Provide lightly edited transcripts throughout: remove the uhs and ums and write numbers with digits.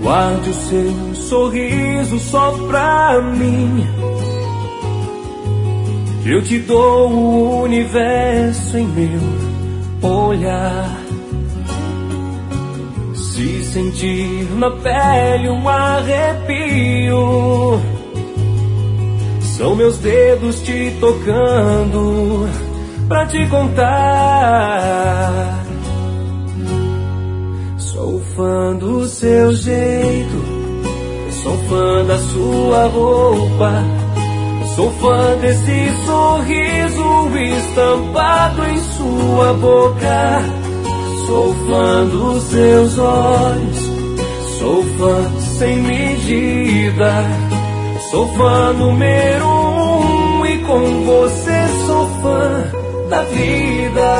Guarde o seu sorriso só pra mim. Eu te dou o universo em meu olhar. Se sentir na pele um arrepio, são meus dedos te tocando pra te contar. Sou fã do seu jeito, sou fã da sua roupa, sou fã desse sorriso estampado em sua boca. Sou fã dos seus olhos, sou fã sem medida, sou fã número 1 e com você sou fã da vida.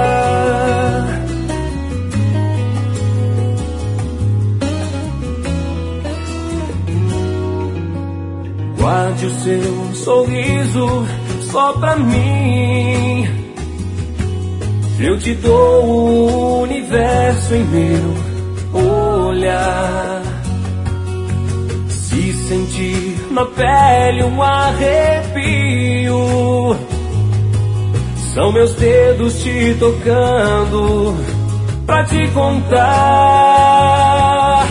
Guarde o seu sorriso só pra mim. Eu te dou o universo em meu olhar. Se sentir na pele um arrepio, são meus dedos te tocando pra te contar.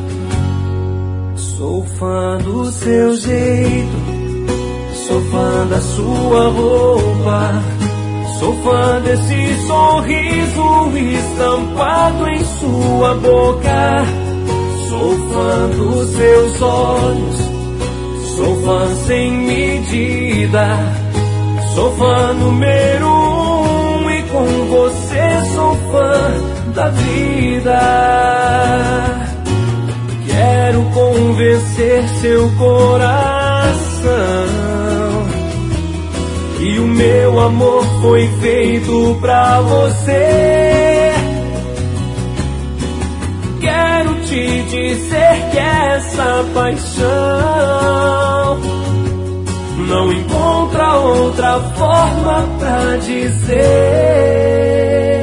Sou fã do seu jeito, sou fã da sua roupa, sou fã desse sorriso estampado em sua boca. Sou fã dos seus olhos, sou fã sem medida, sou fã número 1 e com você sou fã da vida. Quero convencer seu coração que o meu amor foi feito pra você. Quero te dizer que essa paixão não encontra outra forma pra dizer.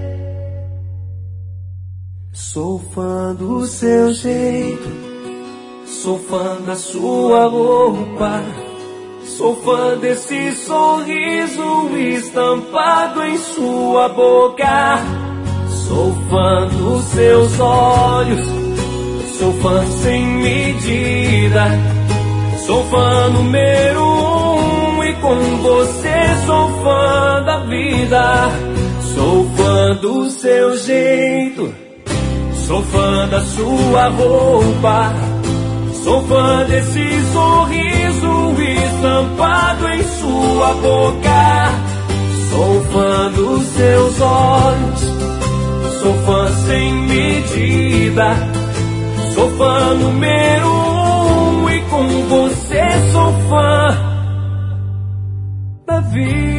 Sou fã do seu jeito, sou fã da sua roupa, sou fã desse sorriso estampado em sua boca. Sou fã dos seus olhos, sou fã sem medida, sou fã número 1 e com você sou fã da vida. Sou fã do seu jeito, sou fã da sua roupa, sou fã desse sorriso estampado em sua boca. Sou fã dos seus olhos, sou fã sem medida, sou fã número 1 e com você sou fã da vida.